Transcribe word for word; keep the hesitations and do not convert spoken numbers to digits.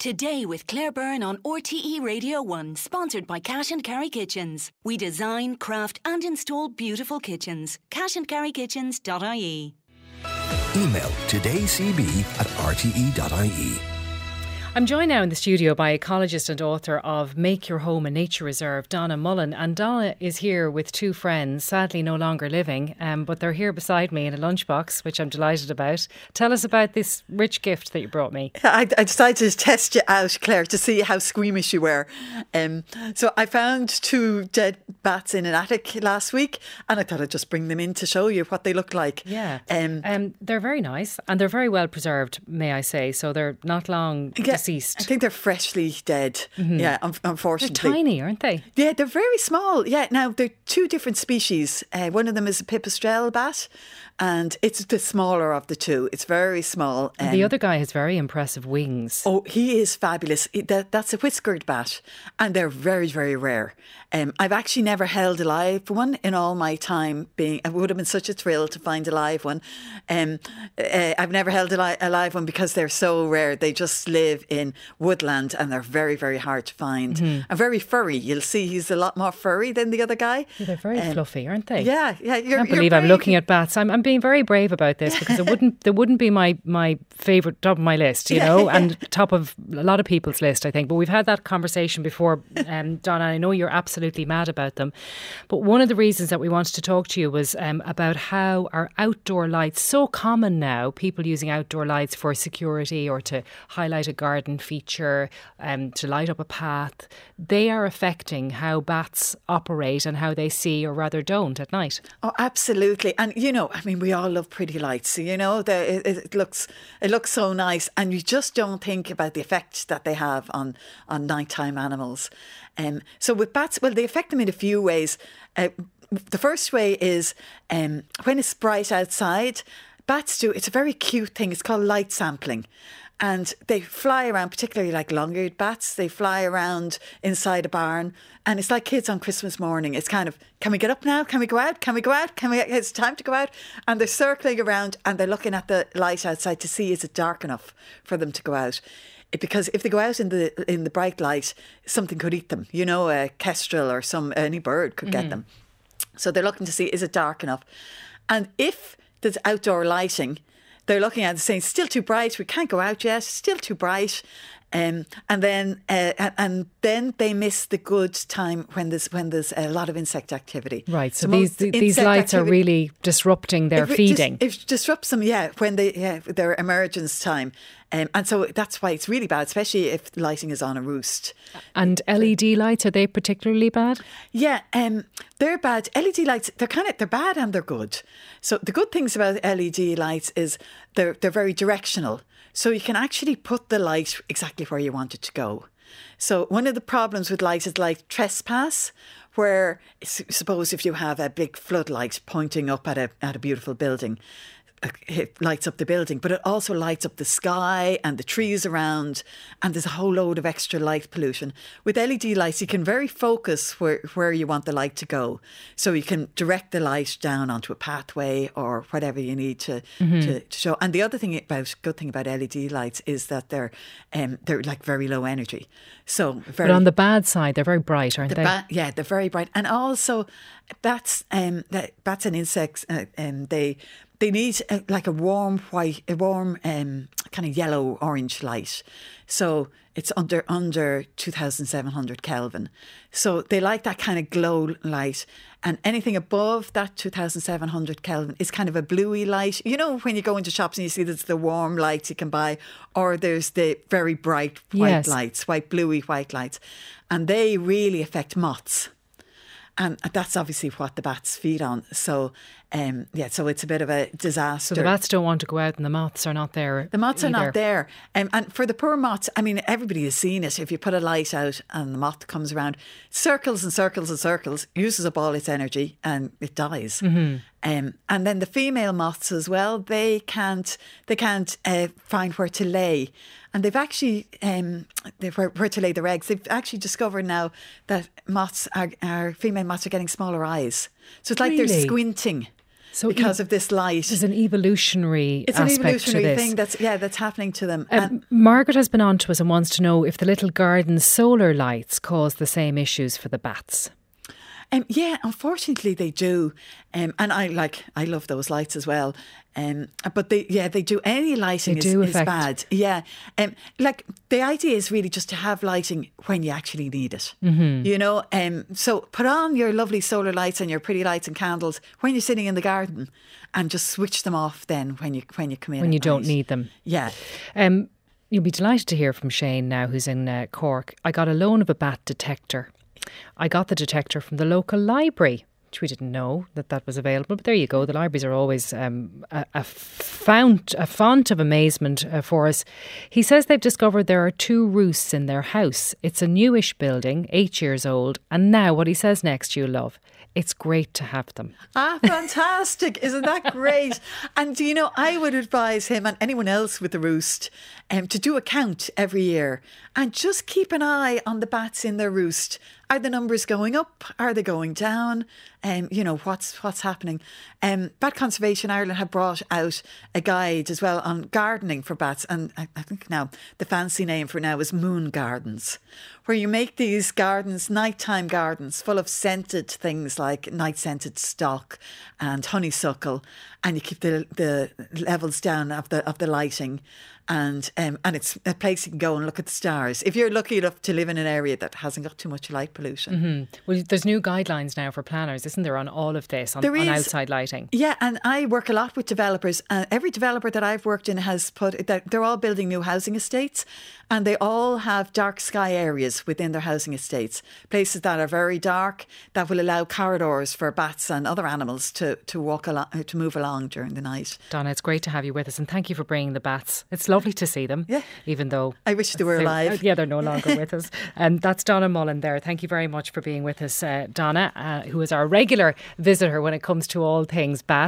Today with Claire Byrne on R T E Radio one, sponsored by Cash and Carry Kitchens. We design, craft and install beautiful kitchens. cash and carry kitchens dot I E. Email todaycb at r t e dot i e. I'm joined now in the studio by ecologist and author of Make Your Home a Nature Reserve, Donna Mullen. And Donna is here with two friends, sadly no longer living, um, but they're here beside me in a lunchbox, which I'm delighted about. Tell us about this rich gift that you brought me. I, I decided to test you out, Claire, to see how squeamish you were. Um, so I found two dead bats in an attic last week, and I thought I'd just bring them in to show you what they look like. Yeah, um, um, they're very nice, and they're very well preserved, may I say. So they're not long yeah, deceased. I think they're freshly dead. Mm-hmm. Yeah, un- unfortunately. They're tiny, aren't they? Yeah, they're very small. Yeah, now they're two different species. Uh, one of them is a pipistrelle bat, and it's the smaller of the two. It's very small. Um, the other guy has very impressive wings. Oh, he is fabulous. That, that's a whiskered bat, and they're very, very rare. Um, I've actually never held a live one in all my time being. It would have been such a thrill to find a live one. Um, uh, I've never held a, li- a live one because they're so rare. They just live in woodland, and they're very, very hard to find. Mm-hmm. And very furry. You'll see he's a lot more furry than the other guy. Yeah, they're very um, fluffy, aren't they? Yeah, yeah. You're, I can't believe I'm looking at bats. I'm, I'm being very brave about this because it wouldn't. They wouldn't be my my favourite, top of my list, you know, and top of a lot of people's list, I think. But we've had that conversation before, um, Donna. I know you're absolutely mad about them, but one of the reasons that we wanted to talk to you was um, about how our outdoor lights, so common now, people using outdoor lights for security or to highlight a garden feature, um, to light up a path, they are affecting how bats operate and how they see, or rather don't, at night. Oh, absolutely. And you know, I mean, we all love pretty lights. You know, it, it looks it looks so nice, and you just don't think about the effect that they have on on nighttime animals. Um, so with bats, well, they affect them in a few ways. Uh, the first way is um, when it's bright outside, bats do, it's a very cute thing. It's called light sampling. And they fly around, particularly like long-eared bats. They fly around inside a barn. And it's like kids on Christmas morning. It's kind of, can we get up now? Can we go out? Can we go out? Can we? It's time to go out. And they're circling around and they're looking at the light outside to see, is it dark enough for them to go out? Because if they go out in the in the bright light, something could eat them. You know, a kestrel or some any bird could get mm-hmm. them. So they're looking to see, is it dark enough? And if there's outdoor lighting, they're looking at it saying, still too bright, we can't go out yet, still too bright. Um, and then uh, and then they miss the good time when there's when there's a lot of insect activity. Right, so the these these lights activity, are really disrupting their it, feeding. It, it disrupts them, yeah, when they yeah, their emergence time. Um, and so that's why it's really bad, especially if lighting is on a roost. And L E D lights, are they particularly bad? Yeah, um, they're bad. L E D lights, they're kind of they're bad and they're good. So the good things about L E D lights is they're they're very directional. So you can actually put the light exactly where you want it to go. So one of the problems with light is like trespass, where suppose if you have a big floodlight pointing up at a at a beautiful building, it lights up the building, but it also lights up the sky and the trees around, and there's a whole load of extra light pollution. With L E D lights, you can very focus where, where you want the light to go. So you can direct the light down onto a pathway or whatever you need to, mm-hmm. to, to show. And the other thing about, good thing about L E D lights is that they're um, they're like very low energy. So very, but on the bad side, they're very bright, aren't the they? Ba- yeah, they're very bright. And also bats, um, bats and insects, uh, um, they... They need a, like a warm white, a warm um, kind of yellow orange light. So it's under under two thousand seven hundred Kelvin. So they like that kind of glow light. And anything above that two thousand seven hundred Kelvin is kind of a bluey light. You know, when you go into shops and you see there's the warm lights you can buy, or there's the very bright white yes. lights, white bluey white lights. And they really affect moths. And that's obviously what the bats feed on. So, um, yeah, so it's a bit of a disaster. So the bats don't want to go out and the moths are not there. The moths either. are not there. Um, and for the poor moths, I mean, everybody has seen it. If you put a light out and the moth comes around, circles and circles and circles, uses up all its energy and it dies. Mm-hmm. Um, and then the female moths as well, they can't they can't uh, find where to lay. And they've actually, um, where, where to lay their eggs, they've actually discovered now that moths are, are female moths are getting smaller eyes. So it's like really? they're squinting. So because e- of this light. There's an evolutionary It's an aspect evolutionary to this. thing that's yeah that's happening to them. Um, And Margaret has been on to us and wants to know if the little garden solar lights cause the same issues for the bats. Um, yeah, unfortunately they do, um, and I like I love those lights as well. Um, but they yeah they do. Any lighting They is, do is affect- bad. Yeah, um, like the idea is really just to have lighting when you actually need it. Mm-hmm. You know, um, so put on your lovely solar lights and your pretty lights and candles when you're sitting in the garden, and just switch them off then when you when you come in When at you don't night. need them. Yeah. Um, you'll be delighted to hear from Shane now, who's in uh, Cork. I got a loan of a bat detector. I got the detector from the local library, which we didn't know that that was available. But there you go. The libraries are always um, a, a fount, a font of amazement uh, for us. He says they've discovered there are two roosts in their house. It's a newish building, eight years old. And now what he says next, you love, it's great to have them. Ah, fantastic. Isn't that great? And, you know, I would advise him and anyone else with the roost um, to do a count every year and just keep an eye on the bats in their roost. Are the numbers going up? Are they going down? Um, you know, what's what's happening? Um, Bat Conservation Ireland have brought out a guide as well on gardening for bats. And I, I think now the fancy name for now is Moon Gardens, where you make these gardens, nighttime gardens, full of scented things like night scented stock and honeysuckle, and you keep the the levels down of the of the lighting. And um, and it's a place you can go and look at the stars if you're lucky enough to live in an area that hasn't got too much light pollution. Mm-hmm. Well, there's new guidelines now for planners, isn't there, on all of this, on, There on is. outside lighting? Yeah, and I work a lot with developers. Uh, every developer that I've worked in has put, they're, they're all building new housing estates, and they all have dark sky areas within their housing estates, places that are very dark that will allow corridors for bats and other animals to, to walk along, to move along during the night. Donna, it's great to have you with us, and thank you for bringing the bats. It's lovely to see them, Yeah. even though I wish they were they're- alive. Yeah, they're no longer with us. And that's Donna Mullen there. Thank you very much for being with us, uh, Donna, uh, who is our regular visitor when it comes to all things bats.